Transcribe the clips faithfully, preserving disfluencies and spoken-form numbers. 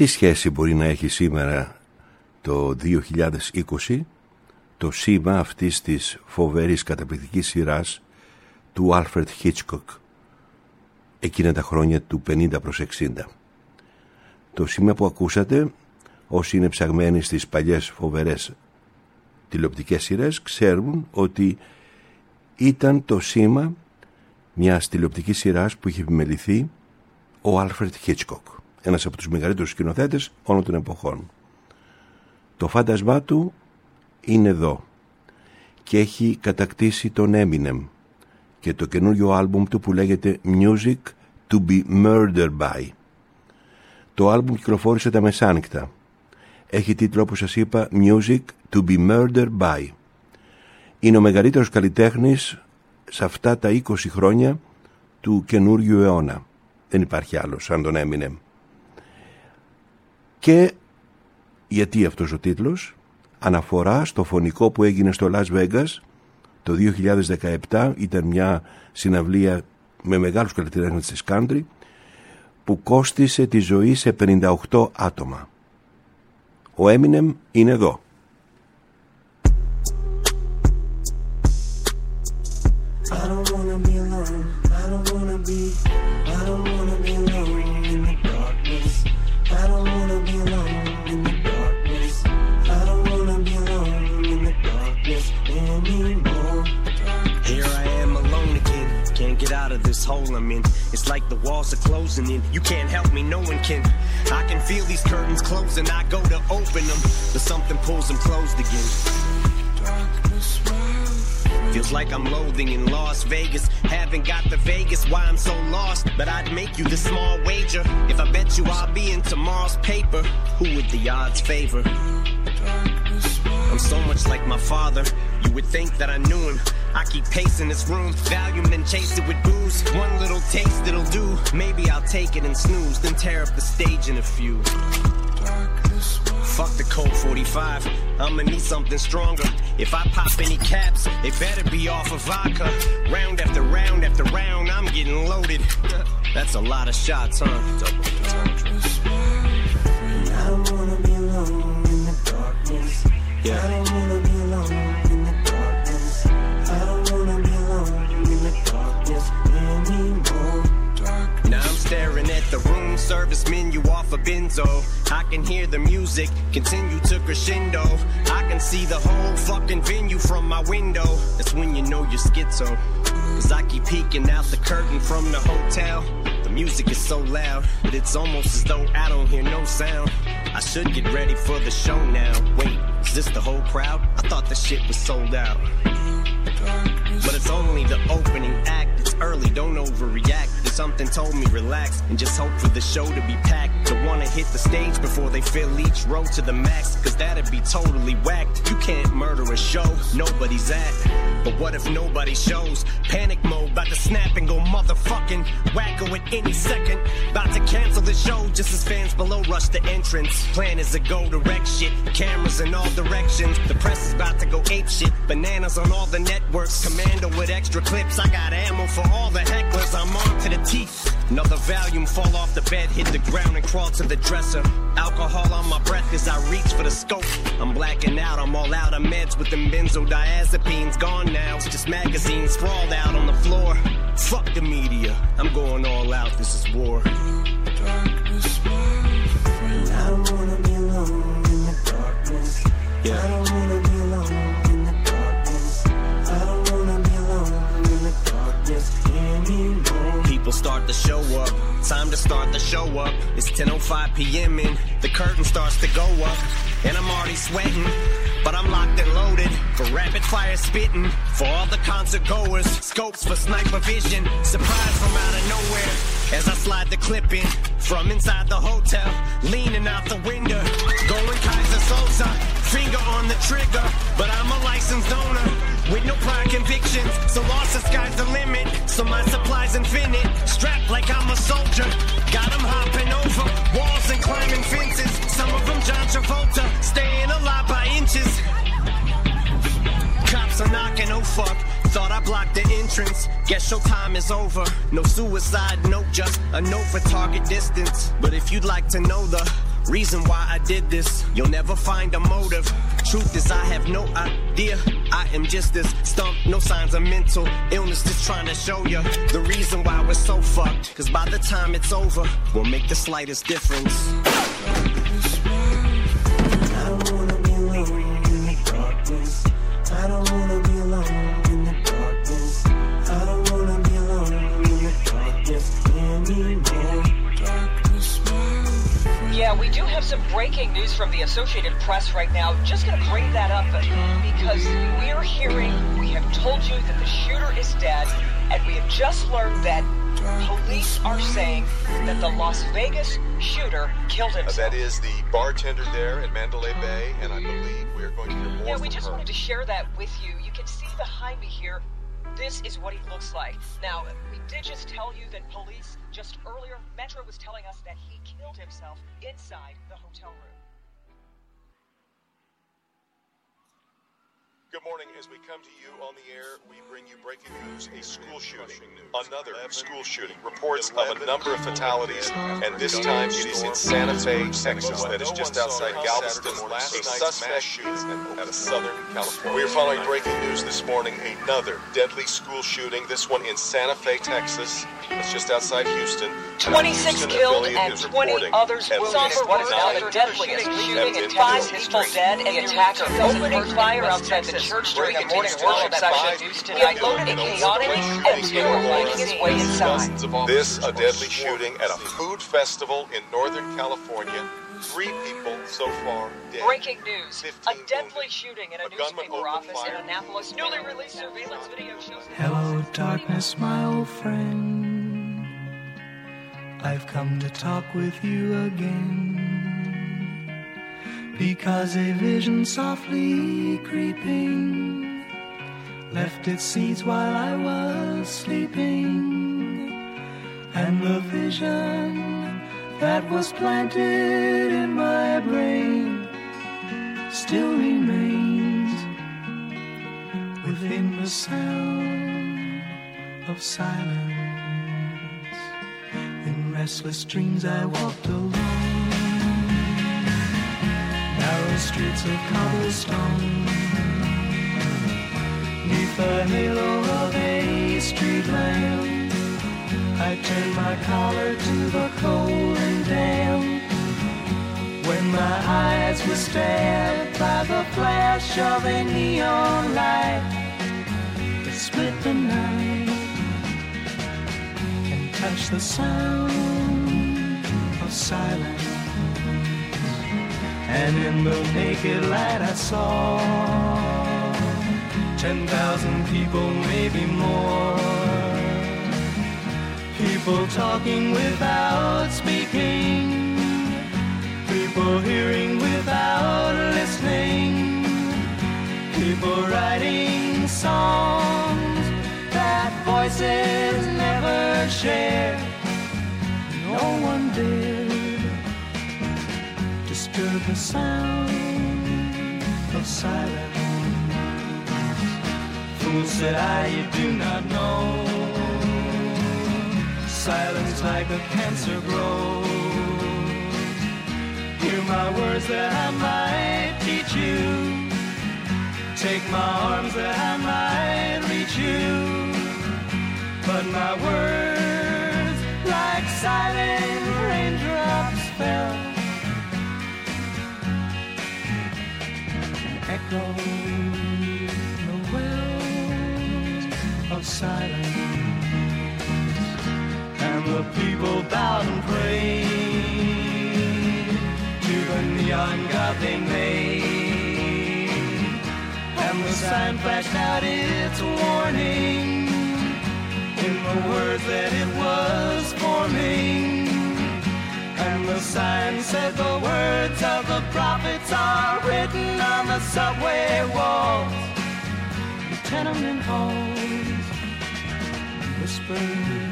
Τι σχέση μπορεί να έχει σήμερα το δύο χιλιάδες είκοσι το σήμα αυτής της φοβερής καταπληκτικής σειράς του Alfred Hitchcock εκείνα τα χρόνια του πενήντα προς εξήντα? Το σήμα που ακούσατε, όσοι είναι ψαγμένοι στις παλιές φοβερές τηλεοπτικές σειρές, ξέρουν ότι ήταν το σήμα μιας τηλεοπτικής σειράς που είχε επιμεληθεί ο Alfred Hitchcock, ένας από τους μεγαλύτερους σκηνοθέτες όλων των εποχών. Το φάντασμά του είναι εδώ και έχει κατακτήσει τον Eminem και το καινούργιο άλμπουμ του που λέγεται Music to be Murdered by. Το άλμπουμ κυκλοφόρησε τα μεσάνυχτα. Έχει τίτλο, όπως σας είπα, Music to be Murdered by. Είναι ο μεγαλύτερος καλλιτέχνης σε αυτά τα είκοσι χρόνια του καινούριου αιώνα. Δεν υπάρχει άλλος σαν τον Eminem. Και γιατί αυτός ο τίτλος? Αναφορά στο φωνικό που έγινε στο Las Vegas το δύο χιλιάδες δεκαεπτά. Ήταν μια συναυλία με μεγάλους καλλιτέχνες της country που κόστισε τη ζωή σε πενήντα οκτώ άτομα. Ο Eminem είναι εδώ. I don't wanna be alone. I don't wanna be. I don't wanna be alone in the darkness. I don't wanna be alone in the darkness. I don't wanna be alone in the darkness anymore. Here I am alone again. Can't get out of this hole I'm in. It's like the walls are closing in. You can't help me, no one can. I can feel these curtains closing. I go to open them, but something pulls them closed again. Feels like I'm loathing in Las Vegas. Haven't got the Vegas, why I'm so lost. But I'd make you this small wager. If I bet you I'll be in tomorrow's paper, who would the odds favor? I'm so much like my father. You would think that I knew him. I keep pacing this room, Valium then chase it with booze. One little taste it'll do. Maybe I'll take it and snooze, then tear up the stage in a few. Fuck the Colt forty-five, I'ma need something stronger. If I pop any caps, they better be off of vodka. Round after round after round, I'm getting loaded. That's a lot of shots, huh? I don't wanna be alone in the darkness. Yeah. I don't wanna be alone in the darkness. I don't wanna be alone in the darkness anymore. Now I'm staring at the room service menu off a benzo. I can hear the music continue to crescendo. I can see the whole fucking venue from my window. That's when you know you're schizo. Cause I keep peeking out the curtain from the hotel. The music is so loud, but it's almost as though I don't hear no sound. I should get ready for the show now. Wait, is this the whole crowd? I thought the shit was sold out. But it's only the opening act. It's early, don't overreact. Then something told me relax and just hope for the show to be packed. Don't wanna hit the stage before they fill each row to the max, cause that'd be totally whacked. You can't murder a show nobody's at. But what if nobody shows? Panic mode, about to snap and go motherfucking wacko at any second. About to cancel the show just as fans below rush the entrance. Plan is to go to wreck shit, cameras in all directions. The press is about to go ape shit, bananas on all the networks. Commando with extra clips, I got ammo for all the hecklers. I'm on to the teeth. Another volume fall off the bed, hit the ground and crawl to the dresser. Alcohol on my breath as I reach for the scope. I'm blacking out, I'm all out of meds with them benzodiazepines. Gone now, it's just magazines sprawled out on the floor. Fuck the media, I'm going all out, this is war. I don't wanna be alone in the darkness. Yeah. I don't wanna be alone in the darkness. I don't wanna be alone in the darkness anymore. People start to show up, time to start the show up. It's ten oh five p.m. and the curtain starts to go up. And I'm already sweating, but I'm locked and loaded for rapid fire spitting. For all the concert goers, scopes for sniper vision. Surprise from out of nowhere as I slide the clip in from inside the hotel, leaning out the window, going Kaiser Sosa, finger on the trigger. But I'm a licensed owner with no prior convictions, so lost the sky's the limit. So my supply's infinite, strapped like I'm a soldier. Got 'em hopping over walls and climbing fences. Some of them John Travolta, staying alive by inches. Cops are knocking, oh fuck. Thought I blocked the entrance. Guess your time is over. No suicide note, just a note for target distance. But if you'd like to know the Reason why I did this, you'll never find a motive. Truth is I have no idea, I am just this stump. No signs of mental illness, just trying to show you the reason why we're so fucked. Cause by the time it's over, we'll make the slightest difference. I don't wanna be alone in the darkness. I don't wanna be alone in the darkness. I don't wanna be alone in the darkness anymore. Yeah, we do have some breaking news from the Associated Press right now. Just going to bring that up because we're hearing, we have told you that the shooter is dead, and we have just learned that police are saying that the Las Vegas shooter killed himself. Uh, that is the bartender there in Mandalay Bay, and I believe we're going to hear more Yeah, we from just her. wanted to share that with you. You can see behind me here, this is what he looks like. Now, we did just tell you that police, just earlier, Metro was telling us that he killed himself inside the hotel room. Good morning. As we come to you on the air, we bring you breaking news, a school shooting. Another school shooting. Reports of a number of fatalities, and this time it is in Santa Fe, Texas, that is just outside Galveston. A suspect shoots at a Southern California. We are following breaking news this morning, another deadly school shooting, this one in Santa Fe, Texas. It's just outside Houston. twenty-six killed and twenty others wounded. What is now the deadliest shooting in Texas history? Dead and the attacker opening fire outside the church during a morning worship session. He unloaded a chaotic and people making his way inside. This, a deadly shooting at a food festival in Northern California. Three people so far dead. Breaking news. A deadly shooting in a, a newspaper office in Annapolis. Newly released surveillance video shows... Hello, darkness, my old friend. I've come to talk with you again. Because a vision softly creeping left its seeds while I was sleeping. And the vision that was planted in my brain still remains within the sound of silence. In restless dreams I walked alone, narrow streets of cobblestone, neath the halo of a street lamp. I turned my collar to the cold and damp. When my eyes were stabbed by the flash of a neon light that split the night and touched the sound of silence. And in the naked light I saw ten thousand people, maybe more. People talking without speaking, people hearing without listening, people writing songs that voices never share. No one dared disturb the sound of silence. Fool, said I, you do not know. Silence like a cancer grows. Hear my words that I might teach you. Take my arms that I might reach you. But my words, like silent raindrops, fell and echoed the wells of silence. And the people bowed and prayed to the neon god they made. And the sign flashed out its warning in the words that it was forming. And the sign said the words of the prophets are written on the subway walls, the tenement halls, whispered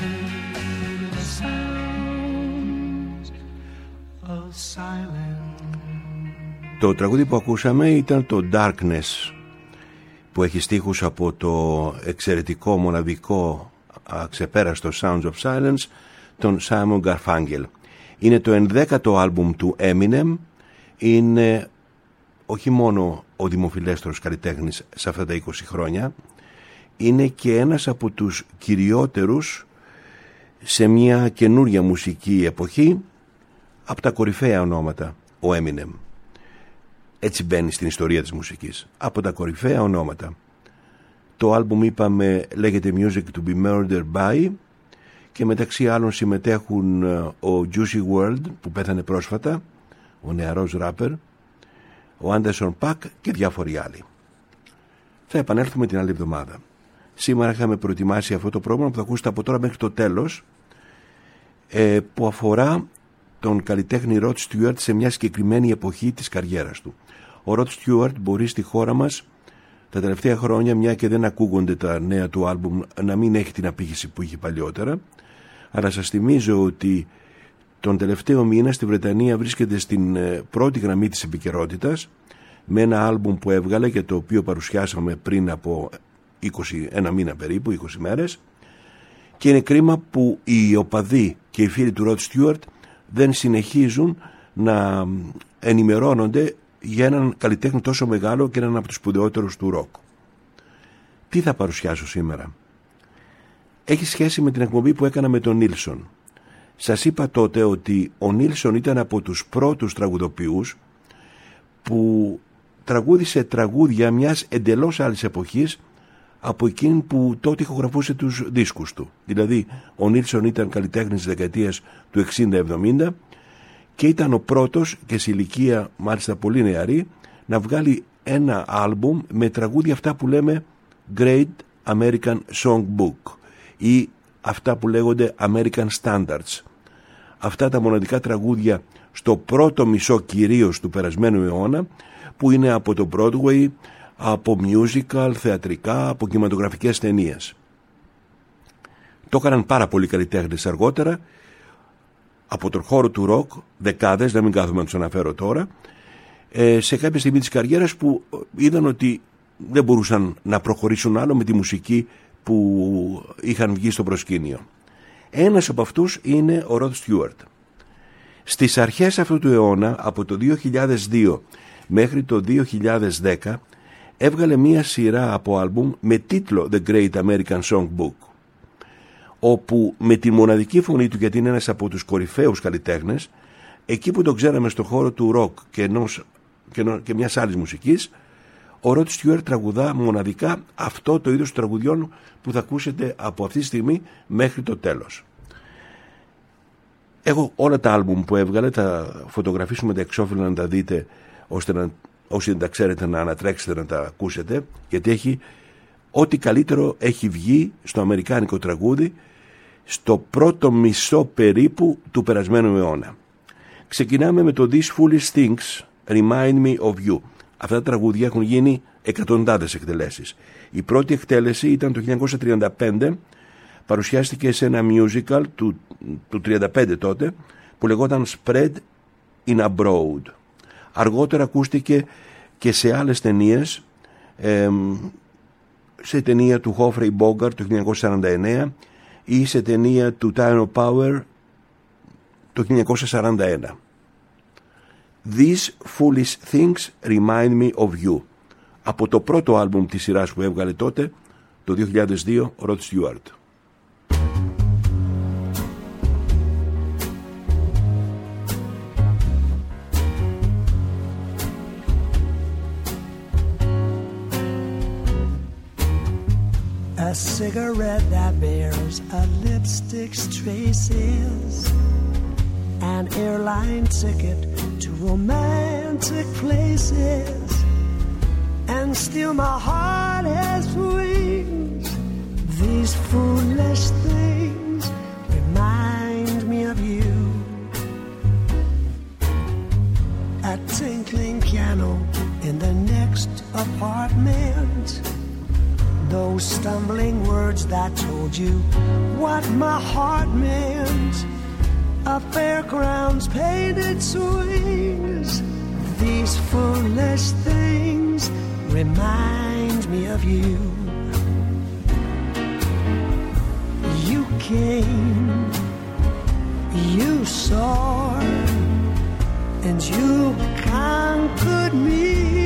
Το τραγούδι που ακούσαμε ήταν το Darkness, που έχει στίχους από το εξαιρετικό, μοναδικό, αξεπέραστο Sounds of Silence, τον Simon Garfunkel. Είναι το ενδέκατο άλμπουμ του Eminem. Είναι όχι μόνο ο δημοφιλέστερος καλλιτέχνης σε αυτά τα είκοσι χρόνια, είναι και ένας από τους κυριότερους σε μια καινούρια μουσική εποχή, από τα κορυφαία ονόματα, ο Eminem. Έτσι μπαίνει στην ιστορία της μουσικής, από τα κορυφαία ονόματα. Το άλμπουμ, είπαμε, λέγεται Music to be Murdered by, και μεταξύ άλλων συμμετέχουν ο Juicy world που πέθανε πρόσφατα, ο νεαρός ράπερ, ο Anderson .Paak και διάφοροι άλλοι. Θα επανέλθουμε την άλλη εβδομάδα. Σήμερα είχαμε προετοιμάσει αυτό το πρόγραμμα που θα ακούσετε από τώρα μέχρι το τέλος, ε, που αφορά τον καλλιτέχνη Rod Stewart σε μια συγκεκριμένη εποχή της καριέρας του. Ο Rod Stewart μπορεί στη χώρα μας τα τελευταία χρόνια, μια και δεν ακούγονται τα νέα του άλμπουμ, να μην έχει την απήχηση που είχε παλιότερα, αλλά σας θυμίζω ότι τον τελευταίο μήνα στη Βρετανία βρίσκεται στην πρώτη γραμμή της επικαιρότητας με ένα άλμπουμ που έβγαλε και το οποίο παρουσιάσαμε πριν από είκοσι, ένα μήνα περίπου, είκοσι μέρες, και είναι κρίμα που οι οπαδοί και οι φίλοι του Rod Stewart δεν συνεχίζουν να ενημερώνονται για έναν καλλιτέχνη τόσο μεγάλο και έναν από τους σπουδαιότερους του ροκ. Τι θα παρουσιάσω σήμερα? Έχει σχέση με την εκπομπή που έκανα με τον Νίλσον. Σας είπα τότε ότι ο Νίλσον ήταν από τους πρώτους τραγουδοποιούς που τραγούδισε τραγούδια μιας εντελώς άλλης εποχής από εκείνη που τότε ηχογραφούσε τους δίσκους του. Δηλαδή ο Νίλσον ήταν καλλιτέχνης της δεκαετίας του εξήντα εβδομήντα και ήταν ο πρώτος, και σε ηλικία μάλιστα πολύ νεαρή, να βγάλει ένα άλμπουμ με τραγούδια αυτά που λέμε Great American Songbook ή αυτά που λέγονται American Standards. Αυτά τα μοναδικά τραγούδια στο πρώτο μισό κυρίως του περασμένου αιώνα, που είναι από το Broadway, από musical, θεατρικά, από κινηματογραφικές ταινίες. Το έκαναν πάρα πολλοί καλλιτέχνες αργότερα από τον χώρο του ροκ, δεκάδες, δεν μην κάθομαι να τους αναφέρω τώρα, σε κάποια στιγμή της καριέρας που είδαν ότι δεν μπορούσαν να προχωρήσουν άλλο με τη μουσική που είχαν βγει στο προσκήνιο. Ένας από αυτούς είναι ο Rod Stewart. Στις αρχές αυτού του αιώνα, από το δύο χιλιάδες δύο μέχρι το δύο χιλιάδες δέκα, έβγαλε μία σειρά από άλμπουμ με τίτλο The Great American Songbook, όπου με τη μοναδική φωνή του, γιατί είναι ένας από τους κορυφαίους καλλιτέχνες, εκεί που τον ξέραμε στο χώρο του ροκ και, ενός, και, ενός, και μιας άλλης μουσικής, ο Rod Stewart τραγουδά μοναδικά αυτό το είδος τραγουδιών που θα ακούσετε από αυτή τη στιγμή μέχρι το τέλος. Έχω όλα τα άλμπουμ που έβγαλε, τα φωτογραφίσουμε τα εξώφυλλα να τα δείτε, ώστε να, όσοι δεν τα ξέρετε, να ανατρέξετε να τα ακούσετε, γιατί έχει ό,τι καλύτερο έχει βγει στο αμερικάνικο τραγούδι στο πρώτο μισό περίπου του περασμένου αιώνα. Ξεκινάμε με το These Foolish Things Remind Me of You. Αυτά τα τραγούδια έχουν γίνει εκατοντάδες εκτελέσεις. Η πρώτη εκτέλεση ήταν το χίλια εννιακόσια τριάντα πέντε, παρουσιάστηκε σε ένα musical του, του τριάντα πέντε τότε, που λεγόταν Spread in Abroad. Αργότερα ακούστηκε και σε άλλες ταινίες, ε, σε ταινία του Humphrey Bogart το χίλια εννιακόσια σαράντα εννέα ή σε ταινία του Tyne Power το χίλια εννιακόσια σαράντα ένα. These Foolish Things Remind Me of You, από το πρώτο άλμπουμ της σειράς που έβγαλε τότε, το δύο χιλιάδες δύο, Rod Stewart. A cigarette that bears a lipstick's traces, an airline ticket to romantic places, and still my heart has wings. These foolish things remind me of you. A tinkling piano in the next apartment, those stumbling words that told you what my heart meant. A fairground's painted swings. These foolish things remind me of you. You came, you soared and you conquered me.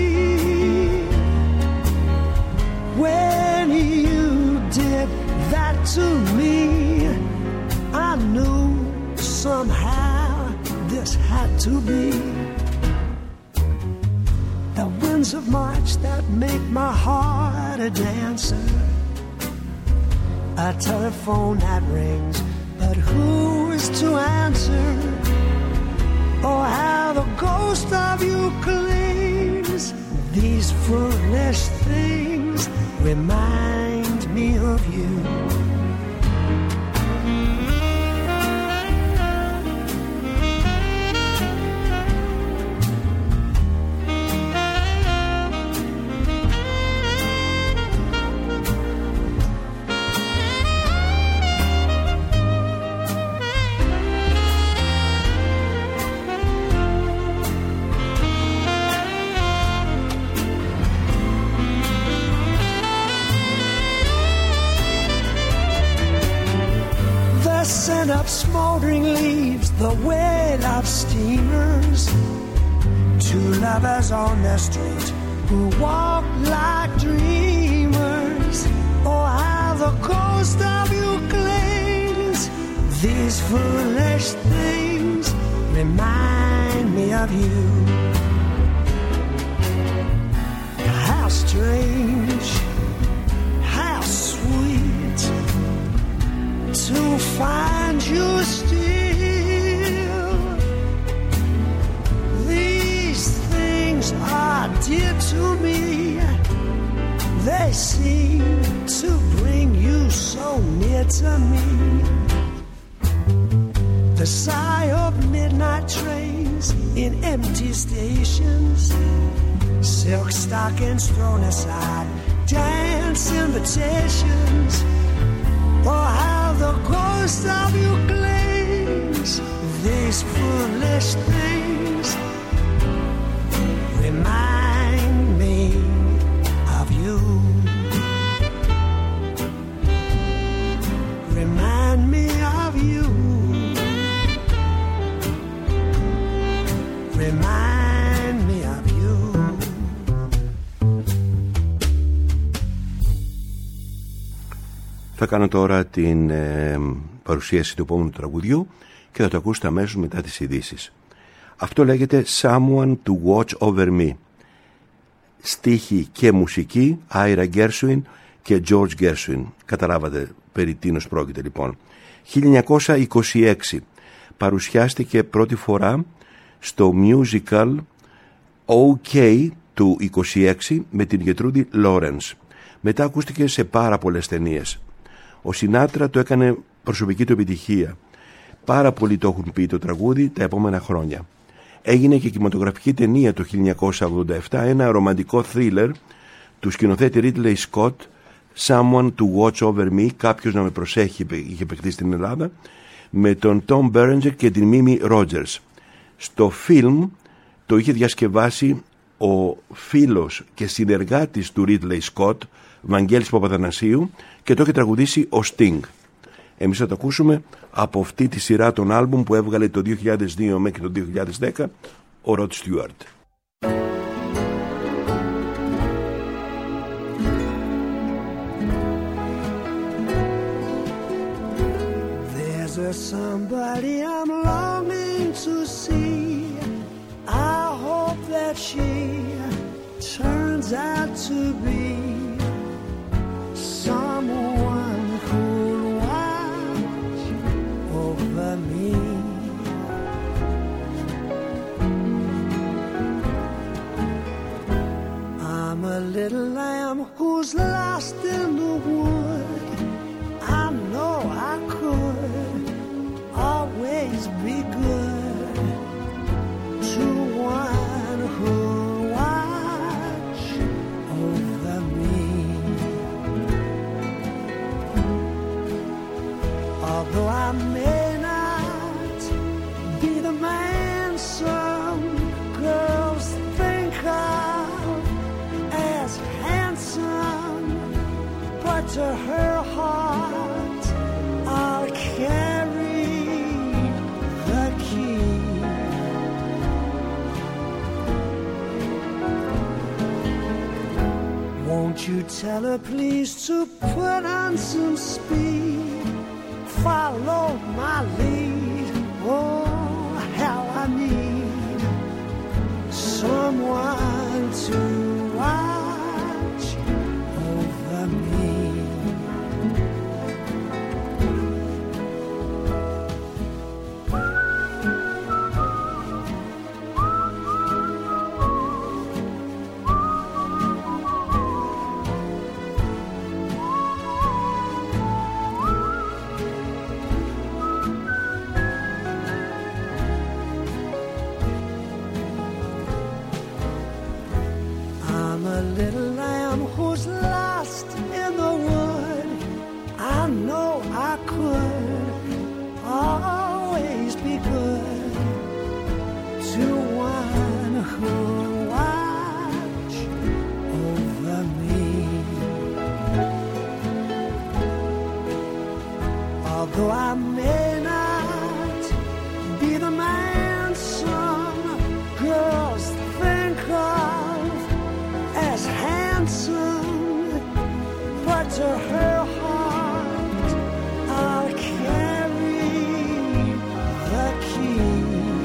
When you did that to me, I knew somehow this had to be. The winds of March that make my heart a dancer, a telephone that rings, but who is to answer? Oh, how the ghost of you clings. These foolish things remind me of you. Scent of smoldering leaves, the wail of steamers, two lovers on the street who walk like dreamers. Oh, how the ghost of you clings. These foolish things remind me of you. How strange, how sweet to find you still. These things are dear to me. They seem to bring you so near to me. The sigh of midnight trains in empty stations, silk stockings thrown aside, dance invitations. Oh, how the ghost of you clings. These foolish things remind me of you. Remind me of you. Remind me of you. Θα κάνω τώρα την ε, παρουσίαση του επόμενου τραγουδιού και θα το ακούσετε αμέσως μετά τις ειδήσεις. Αυτό λέγεται Someone to Watch Over Me. Στίχη και μουσική Άιρα Γκέρσουιν και George Gershwin. Καταλάβατε περί τίνος πρόκειται λοιπόν. χίλια εννιακόσια είκοσι έξι παρουσιάστηκε πρώτη φορά στο musical OK του είκοσι έξι με την Γετρούντι Λόρενς. Μετά ακούστηκε σε πάρα πολλές ταινίες. Ο Σινάτρα το έκανε προσωπική του επιτυχία. Πάρα πολλοί το έχουν πει το τραγούδι τα επόμενα χρόνια. Έγινε και κινηματογραφική ταινία το χίλια εννιακόσια ογδόντα επτά, ένα ρομαντικό θρίλερ του σκηνοθέτη Ρίτλεϊ Σκοτ, Someone to Watch Over Me, κάποιος να με προσέχει, είχε παιχτεί στην Ελλάδα, με τον Tom Berenger και την Μίμη Ρότζερς. Στο φιλμ το είχε διασκευάσει ο φίλος και συνεργάτης του Ρίτλεϊ Σκοτ, Βαγγέλης Παπαθανασίου, και το είχε τραγουδήσει ο Sting. Εμείς θα το ακούσουμε από αυτή τη σειρά των άλμπουμ που έβγαλε το δύο χιλιάδες δύο μέχρι το δύο χιλιάδες δέκα ο Rod Stewart. There's a somebody I'm longing to see. I hope that she turns out to be someone who'll watch over me. I'm a little lamb who's lost in the wood. I know I could always be good to one who'll watch over me. Although I may not be the man some girls think of as handsome, but to her heart I'll carry Won't you tell her please to put on some speed, follow my lead. Oh, how I need someone to watch over me. Little lamb who's lost in the wood, I know I could always be good to one who watch over me. Although I may not be the man some girls think of as handsome, but to her heart I'll carry the key.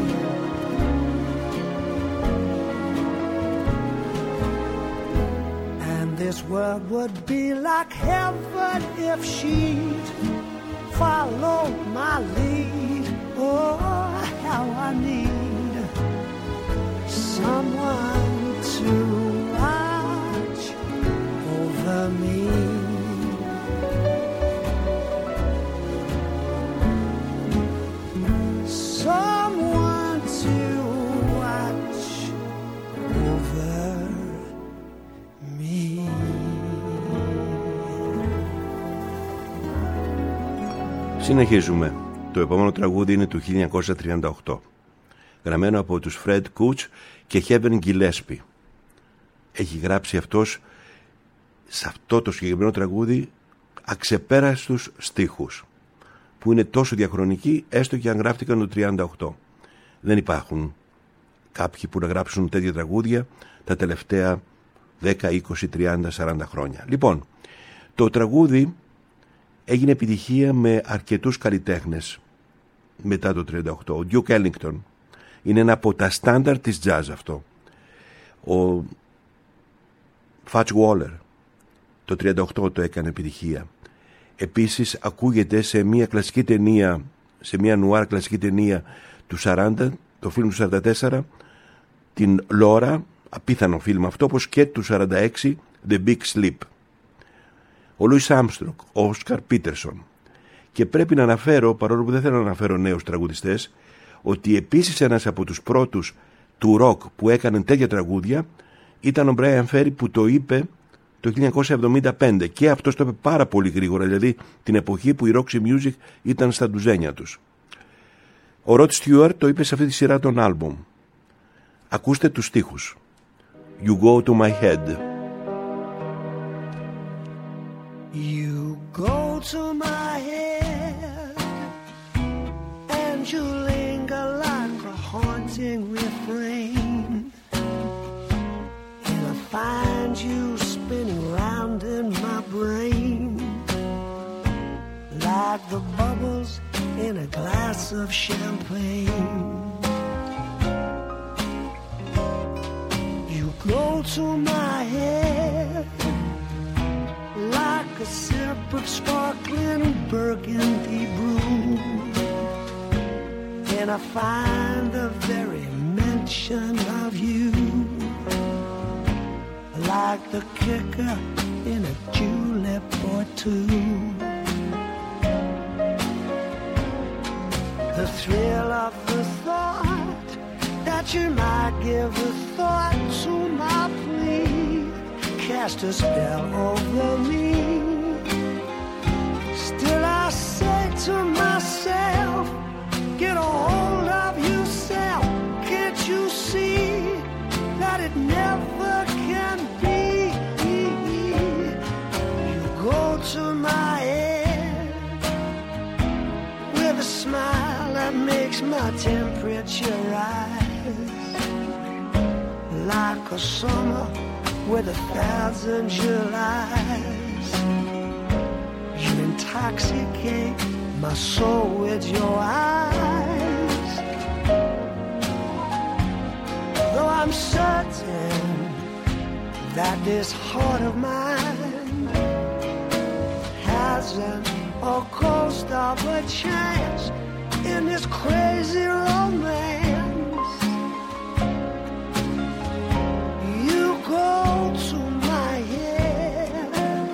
And this world would be like heaven if she'd follow my lead. Oh, how I need someone to watch over me. Someone to watch over me. Συνεχίζουμε. Το επόμενο τραγούδι είναι του χίλια εννιακόσια τριάντα οκτώ, γραμμένο από τους Fred Couch και Heaven Gillespie. Έχει γράψει αυτός σε αυτό το συγκεκριμένο τραγούδι αξεπέραστους στίχους που είναι τόσο διαχρονικοί, έστω και αν γράφτηκαν το τριάντα οκτώ. Δεν υπάρχουν κάποιοι που να γράψουν τέτοια τραγούδια τα τελευταία δέκα, είκοσι, τριάντα, σαράντα χρόνια. Λοιπόν, το τραγούδι έγινε επιτυχία με αρκετούς καλλιτέχνες μετά το τριάντα οκτώ. Ο Duke Ellington είναι ένα από τα στάνταρ της jazz αυτό. Ο Fats Waller το τριάντα οκτώ το έκανε επιτυχία. Επίσης ακούγεται σε μια κλασική ταινία, σε μια νουάρ κλασική ταινία του σαράντα, το φιλμ του σαράντα τέσσερα, την Λόρα, απίθανο φιλμ αυτό, όπως και του σαράντα έξι, The Big Sleep. Ο Λούις Άμστρονγκ, ο Όσκαρ Πίτερσον. Και πρέπει να αναφέρω, παρόλο που δεν θέλω να αναφέρω νέους τραγουδιστές, ότι επίσης ένας από τους πρώτους του ροκ που έκαναν τέτοια τραγούδια ήταν ο Μπράιαν Φέρι, που το είπε το χίλια εννιακόσια εβδομήντα πέντε, και αυτός το είπε πάρα πολύ γρήγορα, δηλαδή την εποχή που η Roxy Music ήταν στα ντουζένια τους. Ο Rod Stewart το είπε σε αυτή τη σειρά των άλμπουμ. Ακούστε τους στίχους. You go to my head. You go to my head and you linger like a haunting refrain, and I find you spinning round in my brain like the bubbles in a glass of champagne. You go to my head like a sip of sparkling burgundy brew, and I find the very mention of you like the kicker in a julep or two. The thrill of the thought that you might give a thought to my plea cast a spell over me. Still I say to myself, get a hold of yourself. Can't you see that it never can be? You go to my head with a smile that makes my temperature rise like a summer with a thousand Julys. You intoxicate my soul with your eyes. Though I'm certain that this heart of mine hasn't a ghost of a chance in this crazy romance. You go to my head.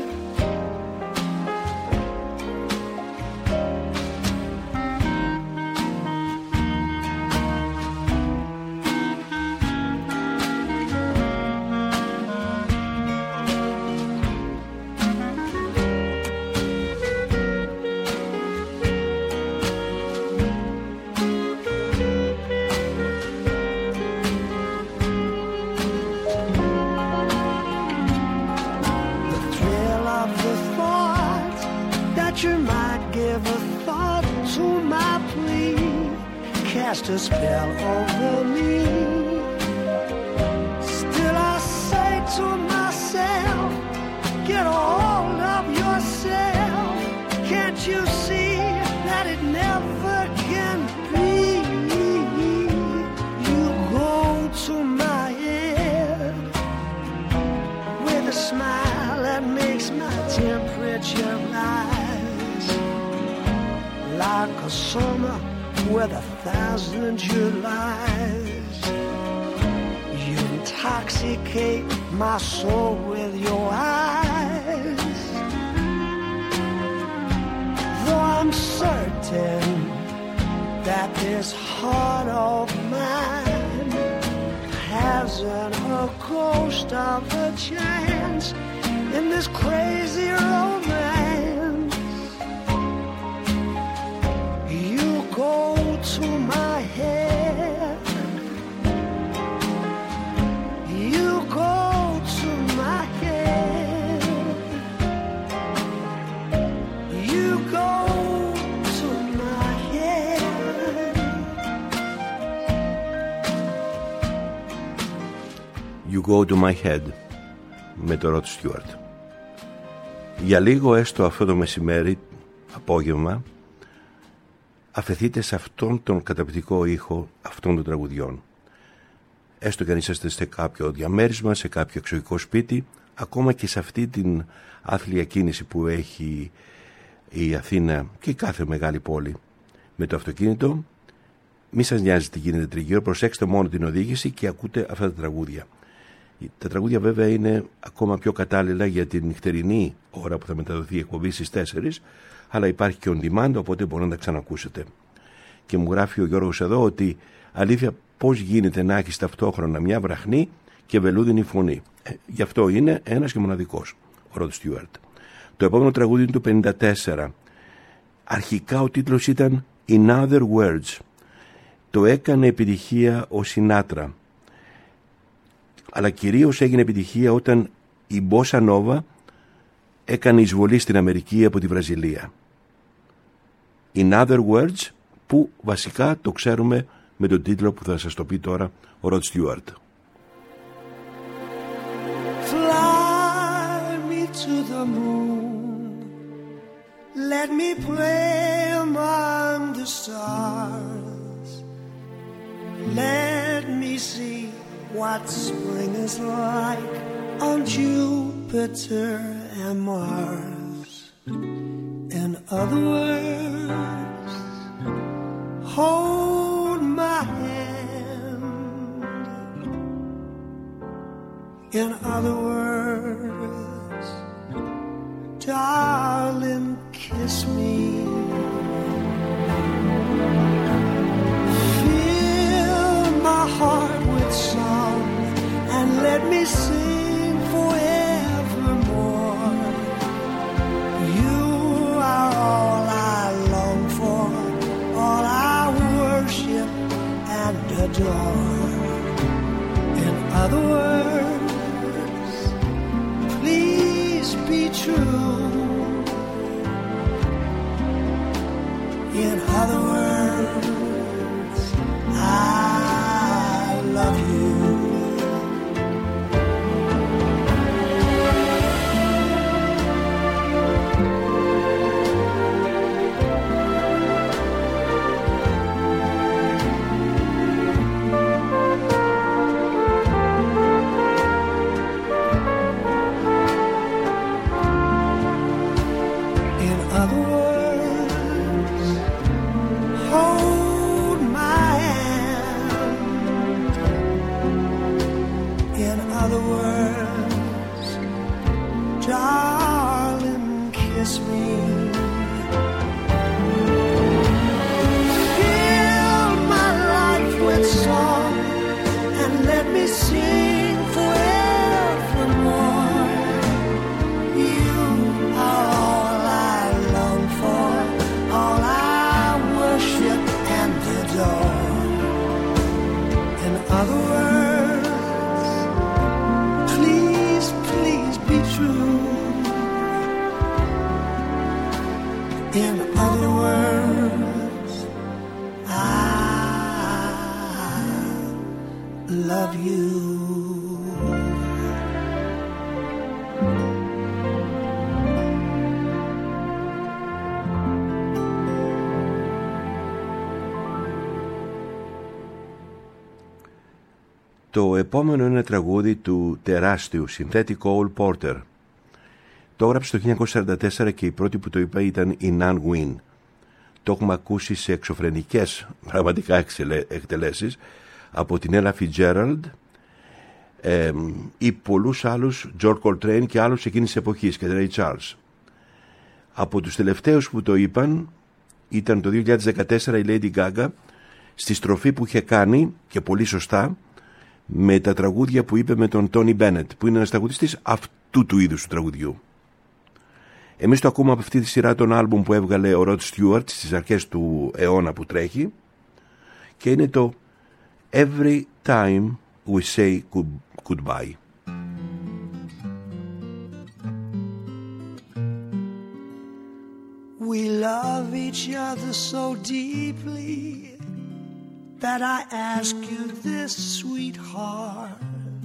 You might give a thought to my plea, cast a spell over me. Still I say to myself, get a hold of yourself. Can't you see that it never can be? You go to my head with a smile that makes my temperature rise. Like a summer with a thousand Julys. You intoxicate my soul with your eyes. Though I'm certain that this heart of mine hasn't a ghost of a chance in this crazy romance. Go to my head. You go to my head. You go to my head. You go to my head με το Rod Stewart. Για λίγο έστω αυτό το μεσημέρι, απόγευμα, αφεθείτε σε αυτόν τον καταπληκτικό ήχο αυτών των τραγουδιών. Έστω και αν είσαστε σε κάποιο διαμέρισμα, σε κάποιο εξωτερικό σπίτι, ακόμα και σε αυτή την άθλια κίνηση που έχει η Αθήνα και κάθε μεγάλη πόλη με το αυτοκίνητο, μη σας νοιάζει τι γίνεται τριγύρω, προσέξτε μόνο την οδήγηση και ακούτε αυτά τα τραγούδια. Τα τραγούδια βέβαια είναι ακόμα πιο κατάλληλα για την νυχτερινή ώρα που θα μεταδοθεί η εκπομπή στις τέσσερις, αλλά υπάρχει και on demand, οπότε μπορείτε να τα ξανακούσετε. Και μου γράφει ο Γιώργος εδώ ότι αλήθεια πώς γίνεται να έχεις ταυτόχρονα μια βραχνή και βελούδινη φωνή. Ε, γι' αυτό είναι ένας και μοναδικός ο Rod Stewart. Το επόμενο τραγούδι είναι του πενήντα τέσσερα. Αρχικά ο τίτλος ήταν In Other Words. Το έκανε επιτυχία ο Σινάτρα. Αλλά κυρίως έγινε επιτυχία όταν η Bossa Nova έκανε εισβολή στην Αμερική από τη Βραζιλία. In Other Words, που βασικά το ξέρουμε με τον τίτλο που θα σας το πει τώρα ο Rod Stewart. Fly me to the moon, let me play among the stars, let me see what spring is like on Jupiter and Mars. In other words, hold my hand. In other words, darling, kiss me. Fill my heart with song and let me sing forevermore. You are all I long for, all I worship and adore. In other words, please be true. In other words, I love you. other words, hold my hand. In other words, darling, kiss me. Fill my life with song and let me sing forevermore. You are all I long for, all I worship and adore. In other words, please, please be true. In other words, I love you. Το επόμενο είναι τραγούδι του τεράστιου συνθέτη Cole Porter. Το έγραψε το χίλια εννιακόσια σαράντα τέσσερα και η πρώτη που το είπα ήταν η Nan Wynn. Το έχουμε ακούσει σε εξωφρενικές πραγματικά εκτελέσεις από την Ella Fitzgerald ε, ή πολλούς άλλους, George Coltrane και άλλους εκείνης της εποχής και Ray Charles. Από τους τελευταίους που το είπαν ήταν το δύο χιλιάδες δεκατέσσερα η Lady Gaga στη στροφή που είχε κάνει και πολύ σωστά με τα τραγούδια που είπε με τον Tony Bennett, που είναι ένας τραγουδιστής αυτού του είδους του τραγουδιού. Εμείς το ακούμε από αυτή τη σειρά των άλμπουμ που έβγαλε ο Rod Stewart στις αρχές του αιώνα που τρέχει και είναι το Every Time We Say good- Goodbye. We love each other so deeply that I ask you this, sweetheart.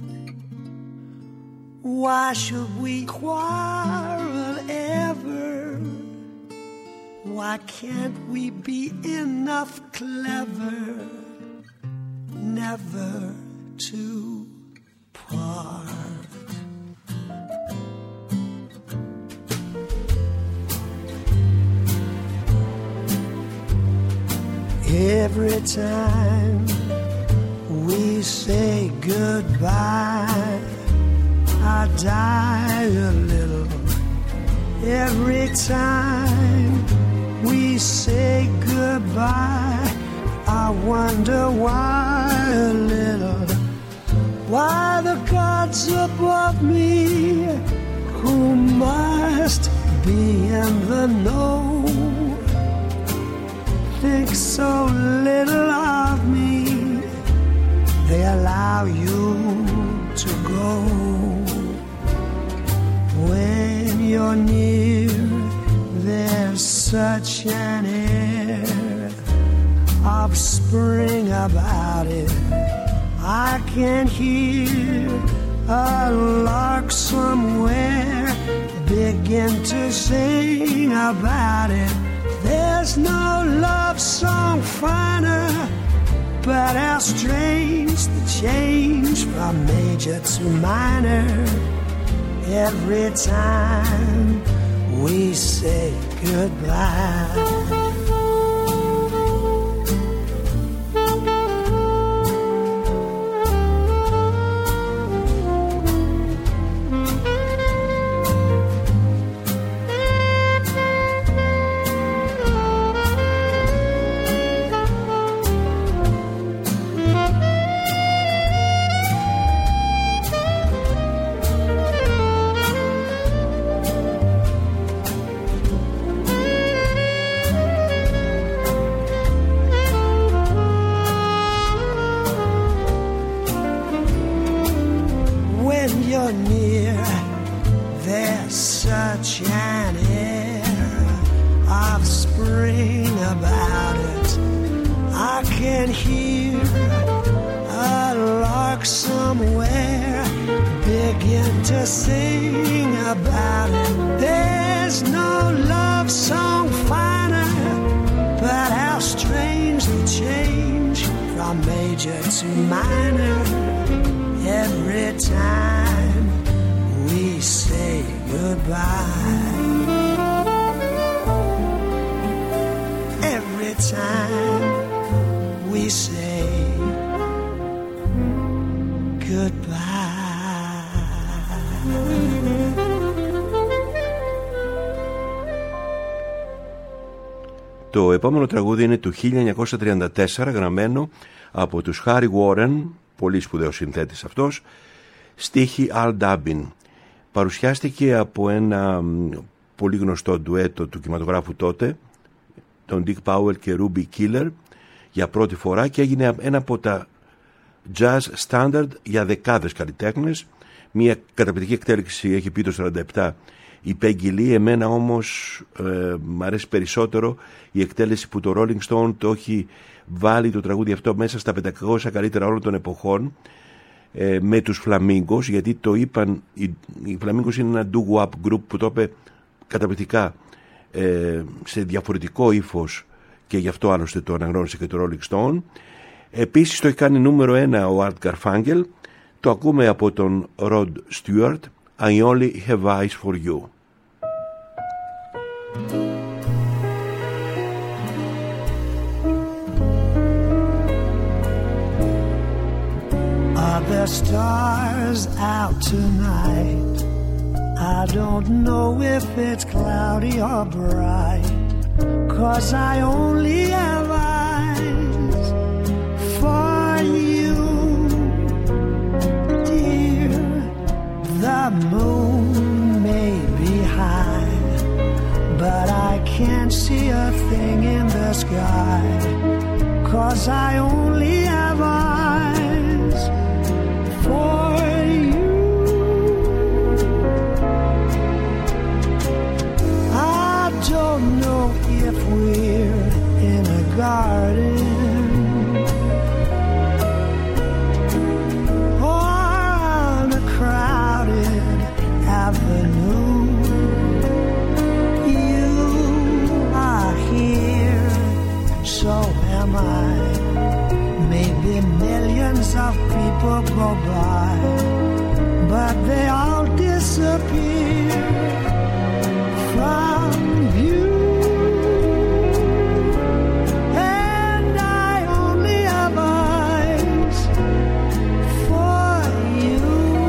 Why should we quarrel ever? Why can't we be enough clever never to part? Every time we say goodbye, I die a little. Every time we say goodbye, I wonder why a little. Why the gods above me, who must be in the know, think so little of me, they allow you to go. When you're near, there's such an air of spring about it. I can hear a lark somewhere begin to sing about it. There's no love song finer, but how strange the change from major to minor. Every time we say goodbye, Το επόμενο τραγούδι είναι του χίλια εννιακόσια τριάντα τέσσερα, γραμμένο από τους Harry Warren, πολύ σπουδαίος συνθέτης αυτός, στίχη Al Dabin. Παρουσιάστηκε από ένα πολύ γνωστό ντουέτο του κινηματογράφου τότε, τον Dick Powell και Ruby Killer, για πρώτη φορά, και έγινε ένα από τα jazz standard για δεκάδες καλλιτέχνες. Μια καταπληκτική εκτέλεξη έχει πει το σαράντα επτά η Peggy Lee. Εμένα όμως ε, μ' αρέσει περισσότερο η εκτέλεση που το Rolling Stone το έχει βάλει το τραγούδι αυτό μέσα στα πεντακόσια καλύτερα όλων των εποχών, ε, με τους Flamingos, γιατί το είπαν, οι, οι Flamingos είναι ένα doo-wop group που το είπε καταπληκτικά, ε, σε διαφορετικό ύφος, και γι' αυτό άλλωστε το αναγνώρισε και το Rolling Stone. Επίσης το έχει κάνει νούμερο ένα ο Art Garfunkel. Το ακούμε από τον Rod Stewart, I Only Have Eyes For You. Are there stars out tonight? I don't know if it's cloudy or bright, 'cause I only have eyes for you, dear. The moon may be high, but I can't see a thing in the sky, 'cause I only have eyes for you. I don't know if we're in a garden or on a crowded avenue. You are here, so am I. Maybe millions of people go by, but they all disappear from view. And I only have eyes for you.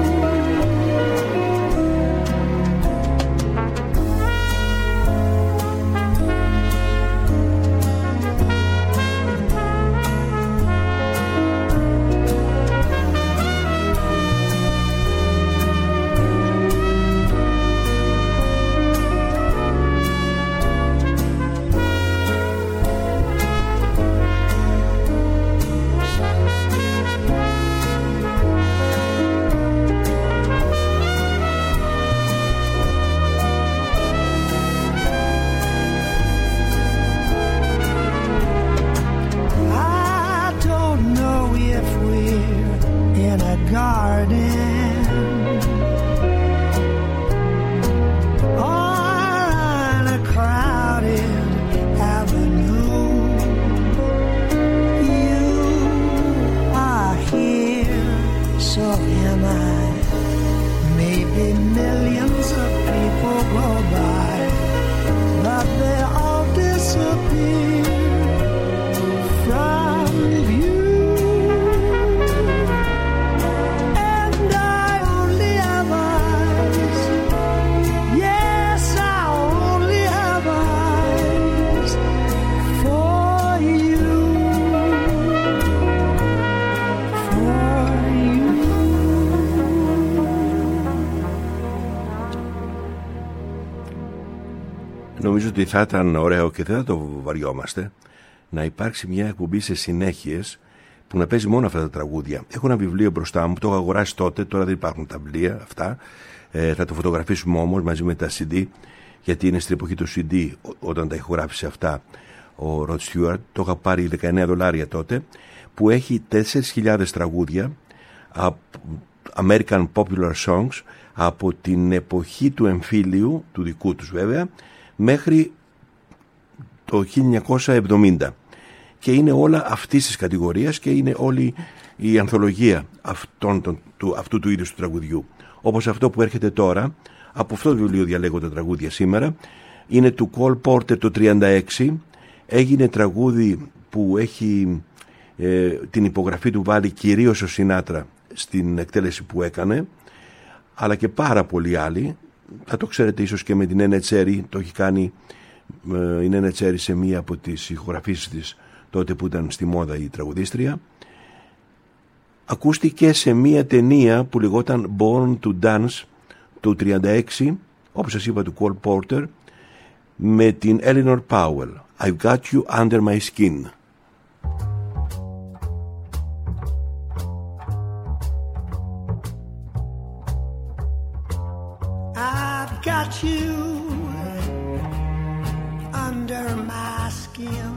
Νομίζω ότι θα ήταν ωραίο και δεν θα το βαριόμαστε να υπάρξει μια εκπομπή σε συνέχειες που να παίζει μόνο αυτά τα τραγούδια. Έχω ένα βιβλίο μπροστά μου, το έχω αγοράσει τότε, τώρα δεν υπάρχουν τα βιβλία αυτά. Ε, θα το φωτογραφίσουμε όμως μαζί με τα σι ντι, γιατί είναι στην εποχή του σι ντι όταν τα ηχογράφησε αυτά ο Rod Stewart. Το είχα πάρει δεκαεννέα δολάρια τότε, που έχει τέσσερις χιλιάδες τραγούδια, American Popular Songs, από την εποχή του εμφύλιου, του δικού τους βέβαια, μέχρι το χίλια εννιακόσια εβδομήντα, και είναι όλα αυτής της κατηγορίας και είναι όλη η ανθολογία αυτών, τον, του, αυτού του είδους του τραγουδιού. Όπως αυτό που έρχεται τώρα, από αυτό το βιβλίο διαλέγω τα τραγούδια σήμερα, είναι του Cole Porter το τριάντα έξι, έγινε τραγούδι που έχει ε, την υπογραφή του βάλει κυρίως ο Σινάτρα στην εκτέλεση που έκανε, αλλά και πάρα πολλοί άλλοι. Θα το ξέρετε ίσως και με την Νένε Τσέρι, το έχει κάνει η Νένα Τσέρι σε μία από τις ηχογραφήσεις της τότε που ήταν στη μόδα η τραγουδίστρια. Ακούστηκε σε μία ταινία που λεγόταν Born to Dance του τριάντα έξι, όπως σας είπα, του Cole Porter, με την Eleanor Powell. I've got you under my skin. I've got you under my skin.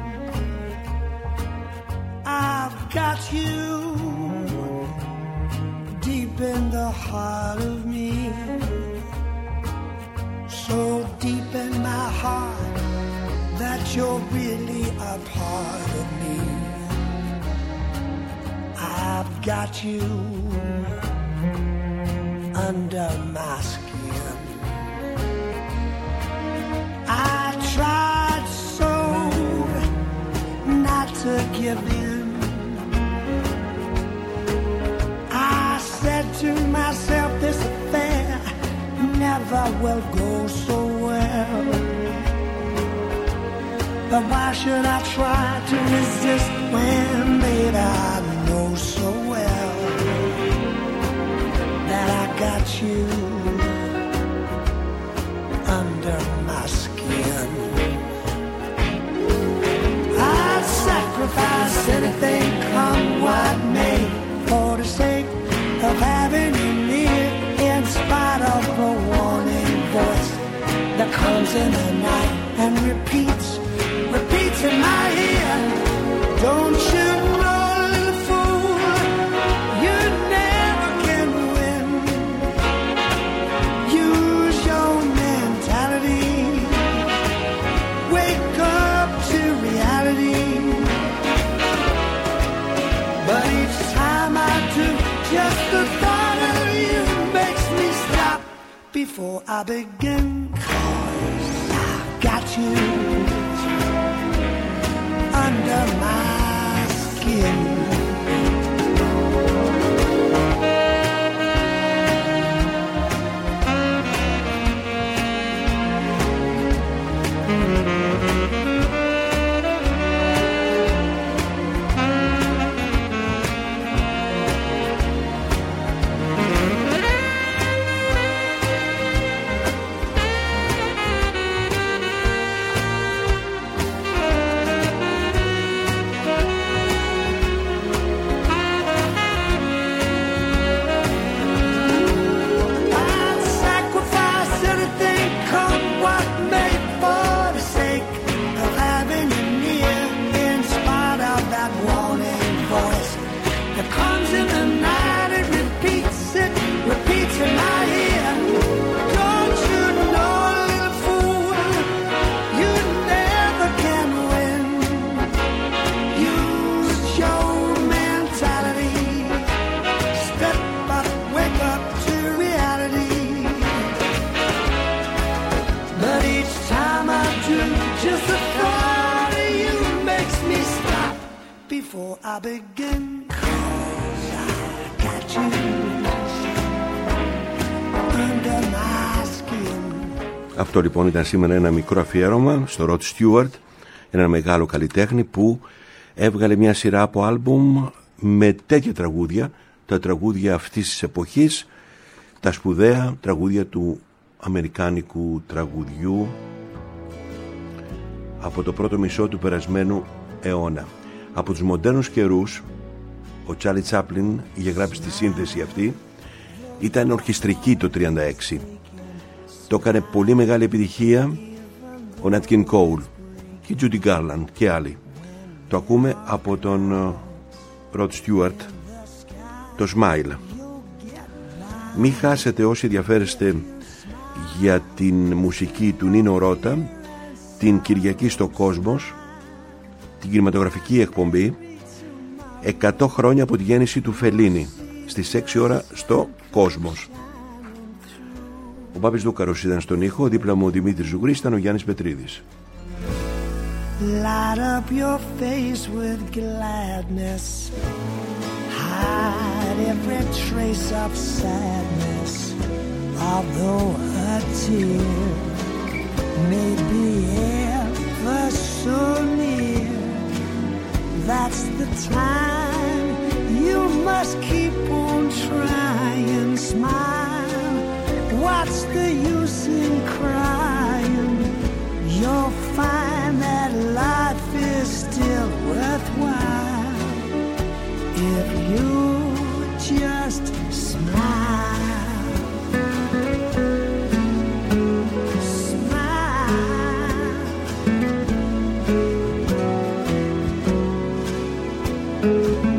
I've got you deep in the heart of me, so deep in my heart that you're really a part of me. I've got you under my skin. I tried so not to give in. I said to myself, this affair never will go so well. But why should I try to resist when, baby, I know so well that I got you under my skin. I'd sacrifice anything, come what may, for the sake of having you near, in spite of a warning voice that comes in the night and repeats, repeats in my ear. Don't you know, little fool, you never can win. Use your mentality, wake up to reality. But each time I do, just the thought of you makes me stop before I begin. 'Cause I've got you under my skin. I begin, 'cause I got you under my skin. Αυτό λοιπόν ήταν σήμερα ένα μικρό αφιέρωμα στο Rod Stewart, ένα μεγάλο καλλιτέχνη που έβγαλε μια σειρά από άλμπουμ με τέτοια τραγούδια, τα τραγούδια αυτής της εποχής, τα σπουδαία τραγούδια του αμερικάνικου τραγουδιού από το πρώτο μισό του περασμένου αιώνα. Από τους μοντέρνους καιρούς, ο Τσάρλι Τσάπλιν είχε γράψει τη σύνθεση αυτή, ήταν ορχιστρική το τριάντα έξι. Το έκανε πολύ μεγάλη επιτυχία ο Nat King Cole και η Judy Garland και άλλοι. Το ακούμε από τον Rod Stewart, το Smile. Μην χάσετε όσοι ενδιαφέρεστε για την μουσική του Νίνο Ρώτα την Κυριακή στο Κόσμος, την κινηματογραφική εκπομπή εκατό χρόνια από τη γέννηση του Φελίνη στις έξι ώρα στο Κόσμος. Ο Μπάμπης Δούκαρος ήταν στον ήχο, δίπλα μου ο Δημήτρης Ζουγρής, ήταν ο Γιάννης Πετρίδης. Light up your face with gladness, hide every trace of sadness, although a tear may be time. You must keep on trying. Smile. What's the use in crying? You'll find that life is still worthwhile if you just smile. Smile.